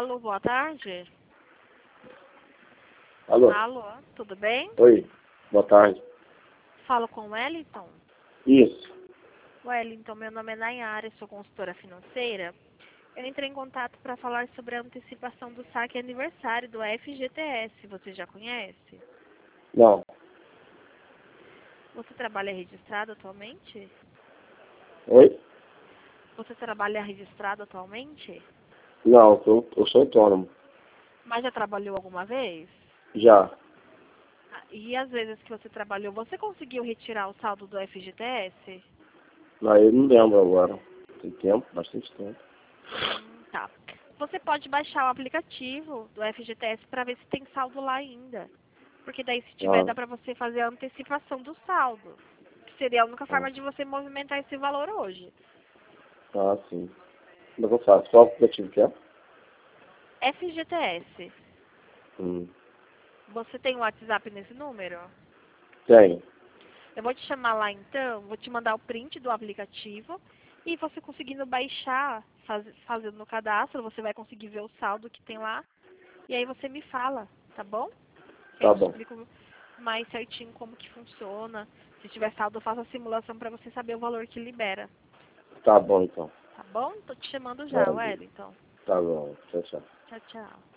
Alô, boa tarde. Alô? Alô, tudo bem? Oi, boa tarde. Falo com o Wellington. Isso. Wellington, meu nome é Nayara, sou consultora financeira. Eu entrei em contato para falar sobre a antecipação do saque aniversário do FGTS. Você já conhece? Não. Você trabalha registrado atualmente? Oi? Você trabalha registrado atualmente? Não, eu sou autônomo. Mas já trabalhou alguma vez? Já. E as vezes que você trabalhou, você conseguiu retirar o saldo do FGTS? Mas eu não lembro agora. Tem tempo, bastante tempo. Tá. Você pode baixar o aplicativo do FGTS para ver se tem saldo lá ainda. Porque daí se tiver, dá para você fazer a antecipação do saldo. Que seria a única forma de você movimentar esse valor hoje. Ah, sim. Como é que eu faço? Qual aplicativo que é? FGTS. Hum. Você tem o WhatsApp nesse número? Tem. Eu vou te chamar lá então, vou te mandar o print do aplicativo. E você conseguindo baixar, fazendo no cadastro, você vai conseguir ver o saldo que tem lá. E aí você me fala, tá bom? Que aí Tá eu te bom. explico mais certinho como que funciona. Se tiver saldo, eu faço a simulação para você saber o valor que libera. Tá bom, então. Tá bom? Tô te chamando já, Maravilha. Wellington. Tá bom. Tchau, tchau. Tchau, tchau.